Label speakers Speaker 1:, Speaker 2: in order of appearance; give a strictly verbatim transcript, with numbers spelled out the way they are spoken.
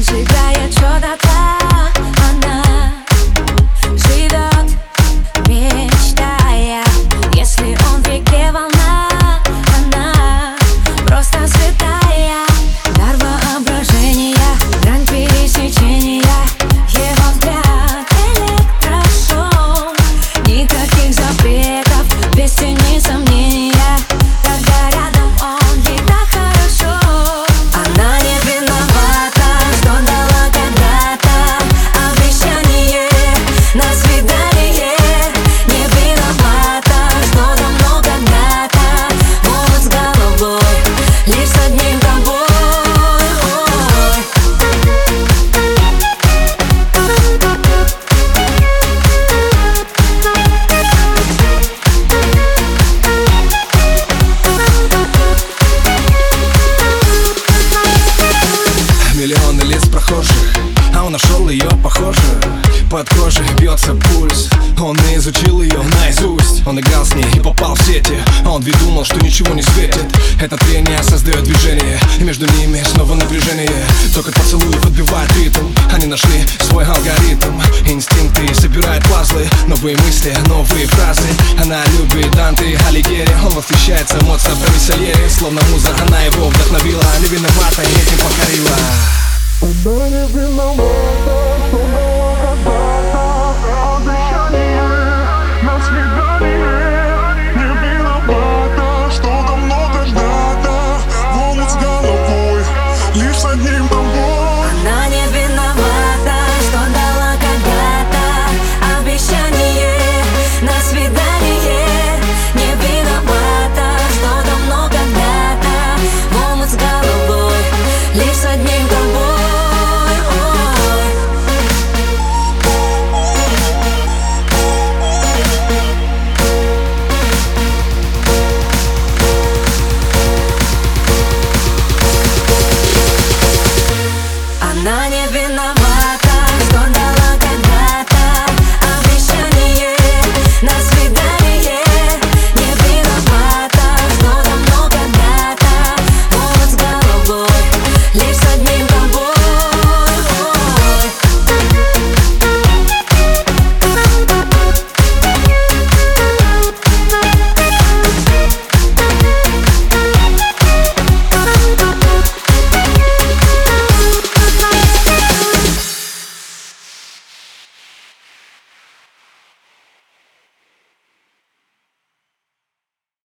Speaker 1: Он сжигает всё дотла. Она живет, мечтая. Если он в реке волна, она просто святая. Дар воображения, грань пересечения. Его взгляд электрошок. Никаких запретов, без тени сомнения. Когда рядом он, ей так хорошо. Она не виновата, что дала когда-то обещание на свидание. Не виновата, что давно когда-то волос с головой, лишь с одним тобой.
Speaker 2: Миллионы лиц прохожих, а он нашел ее похожую. Под кожей бьется пульс, он и изучил ее наизусть. Он играл с ней и попал в сети, а он ведь думал, что ничего не светит. Это трение создает движение, и между ними снова напряжение. Только поцелуев отбивает ритм, они нашли свой алгоритм. Инстинкты собирают пазлы, новые мысли, новые фразы. Она любит Данте, Алигьери, он восхищается Моцартом и Сальери. Словно муза, она его вдохновила, не виновата и этим покорила.
Speaker 3: Она не виновата, что